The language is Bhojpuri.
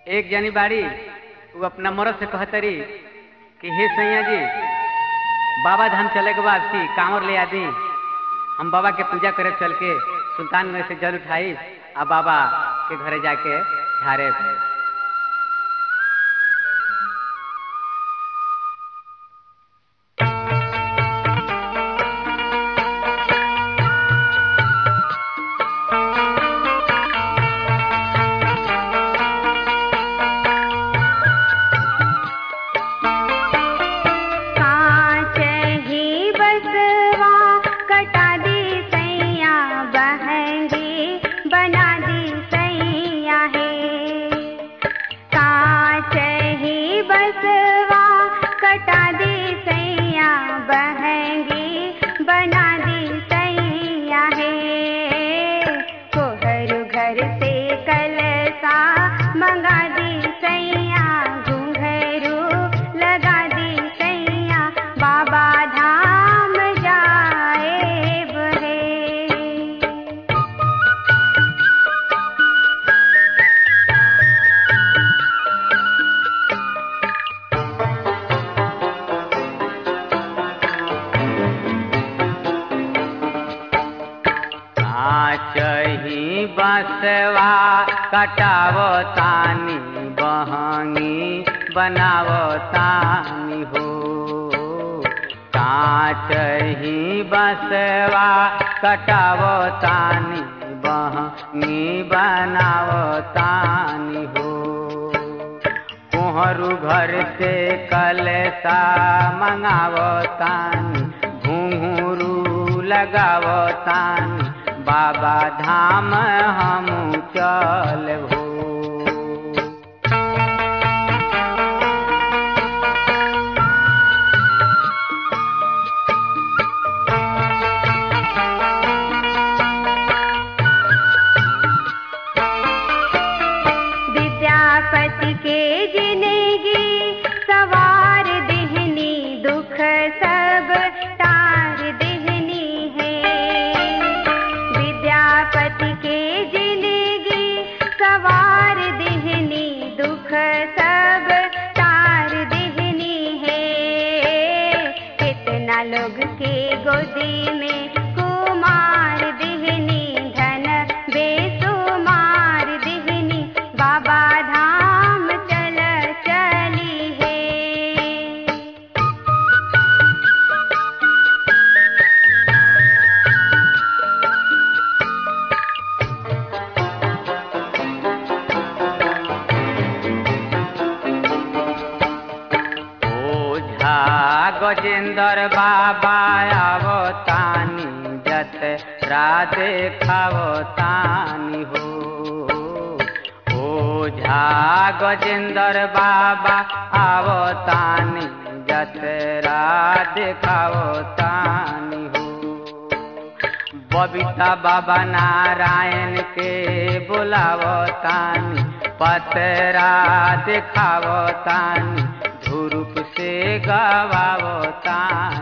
एक जनी बाड़ी वो अपना मर्द से कहतरी कि हे सैया जी बाबा धाम चले के बाद की कांवर ले आदी, हम बाबा के पूजा करे चल के सुल्तानगंज से जल उठाई आ बाबा के घरे जाके झारे। चही बसवा कटावो तानी बहंगी बनावो तानी हो। काचही बसवा कटावो तानी बहंगी बनावो तानी हो। कोहरू घर से कलसा मंगावो तानी घुंघरू लगावो तानी बाबा धाम हम चलबो। विद्यापति के जिंदगी सवार देहनी, दुख सब तार देहनी है। विद्यापति के जिंदगी सवार देहनी, दुख सब तार देहनी है। कितना लोग के गोदी में कुमार देहनी, धन बेसुमार देहनी, बाबा धाम चल चली है। ओझा गजेंद्र बाबा आवो तानी, जतरा देखावो तानी हो। ओझा गजेंद्र बाबा आवो तानी, जतरा देखावो तानी हो। बबीता बाबा नारायण के बुलावो तानी, पतरा देखावो तानी, धुरुप से गवावो तानी।